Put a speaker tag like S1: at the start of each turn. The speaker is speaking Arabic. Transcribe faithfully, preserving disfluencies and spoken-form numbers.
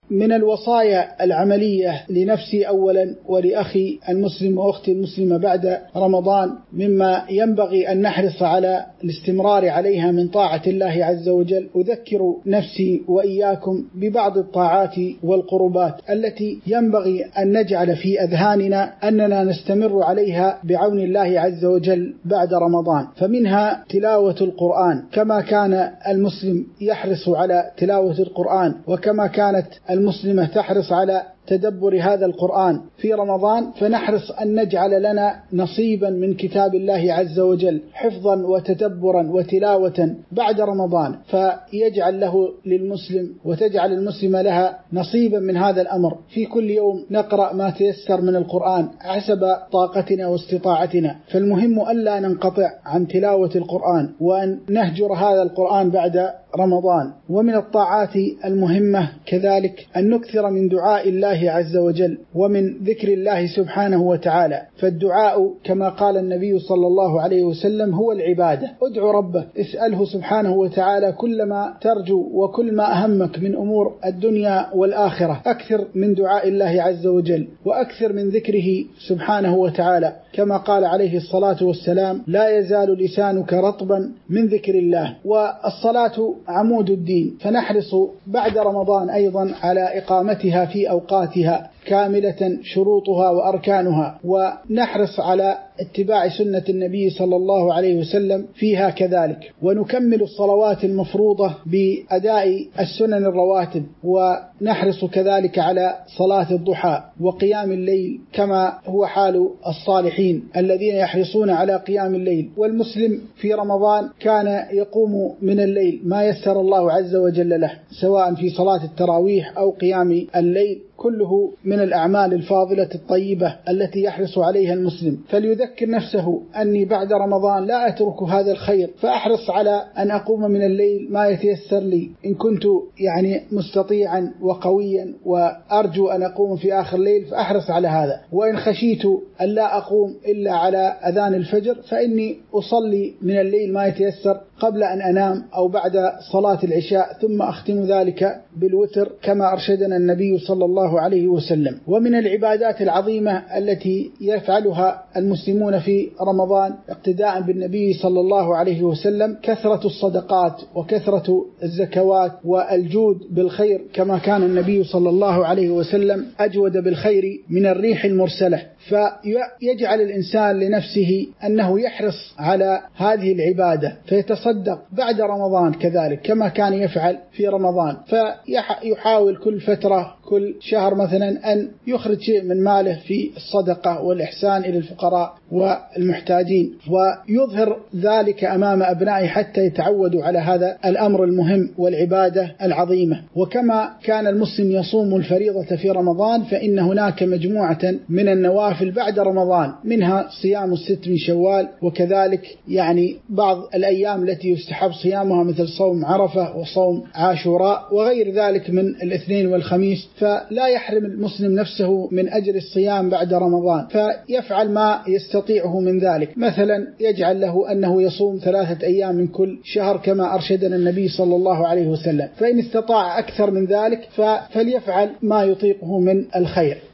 S1: من الوصايا العملية لنفسي أولا ولأخي المسلم وأختي المسلمة بعد رمضان مما ينبغي أن نحرص على الاستمرار عليها من طاعة الله عز وجل، أذكر نفسي وإياكم ببعض الطاعات والقربات التي ينبغي أن نجعل في أذهاننا أننا نستمر عليها بعون الله عز وجل بعد رمضان. فمنها تلاوة القرآن، كما كان المسلم يحرص على تلاوة القرآن وكما كانت المسلمة تحرص على تدبر هذا القرآن في رمضان، فنحرص أن نجعل لنا نصيبا من كتاب الله عز وجل حفظا وتدبرا وتلاوة بعد رمضان، فيجعل له للمسلم وتجعل المسلم لها نصيبا من هذا الأمر. في كل يوم نقرأ ما تيسر من القرآن حسب طاقتنا واستطاعتنا، فالمهم ألا ننقطع عن تلاوة القرآن وأن نهجر هذا القرآن بعد رمضان. ومن الطاعات المهمة كذلك أن نكثر من دعاء الله عز وجل ومن ذكر الله سبحانه وتعالى، فالدعاء كما قال النبي صلى الله عليه وسلم هو العبادة. ادعو ربك، اسأله سبحانه وتعالى كل ما ترجو وكل ما أهمك من أمور الدنيا والآخرة، أكثر من دعاء الله عز وجل وأكثر من ذكره سبحانه وتعالى، كما قال عليه الصلاة والسلام: لا يزال لسانك رطبا من ذكر الله. والصلاة عمود الدين، فنحرص بعد رمضان أيضا على إقامتها في أوقاتها كاملة شروطها وأركانها، ونحرص على اتباع سنة النبي صلى الله عليه وسلم فيها كذلك، ونكمل الصلوات المفروضة بأداء السنن الرواتب، ونحرص كذلك على صلاة الضحى وقيام الليل كما هو حال الصالحين الذين يحرصون على قيام الليل. والمسلم في رمضان كان يقوم من الليل ما يسر الله عز وجل له، سواء في صلاة التراويح أو قيام الليل، كله من الأعمال الفاضلة الطيبة التي يحرص عليها المسلم. فليذكر نفسه أني بعد رمضان لا أترك هذا الخير، فأحرص على أن أقوم من الليل ما يتيسر لي إن كنت يعني مستطيعا وقويا وأرجو أن أقوم في آخر الليل، فأحرص على هذا. وإن خشيت أن لا أقوم إلا على أذان الفجر فإني أصلي من الليل ما يتيسر قبل أن أنام أو بعد صلاة العشاء، ثم أختم ذلك بالوتر كما أرشدنا النبي صلى الله عليه وسلم. ومن العبادات العظيمة التي يفعلها المسلمون في رمضان اقتداء بالنبي صلى الله عليه وسلم كثرة الصدقات وكثرة الزكوات والجود بالخير، كما كان النبي صلى الله عليه وسلم أجود بالخير من الريح المرسلة. فيجعل الإنسان لنفسه أنه يحرص على هذه العبادة فيتصدق بعد رمضان كذلك كما كان يفعل في رمضان، فيحاول كل فترة كل شهر مثلا أن يخرج شيء من ماله في الصدقة والإحسان إلى الفقراء والمحتاجين، ويظهر ذلك أمام أبنائه حتى يتعودوا على هذا الأمر المهم والعبادة العظيمة. وكما كان المسلم يصوم الفريضة في رمضان، فإن هناك مجموعة من النوافل بعد رمضان، منها صيام الست من شوال، وكذلك يعني بعض الأيام التي يستحب صيامها مثل صوم عرفة وصوم عاشوراء وغير ذلك من الاثنين والخميس. فلا يحرم المسلم نفسه من أجر الصيام بعد رمضان، فيفعل ما يستطيعه من ذلك، مثلا يجعل له أنه يصوم ثلاثة أيام من كل شهر كما أرشدنا النبي صلى الله عليه وسلم، فإن استطاع أكثر من ذلك فليفعل ما يطيقه من الخير.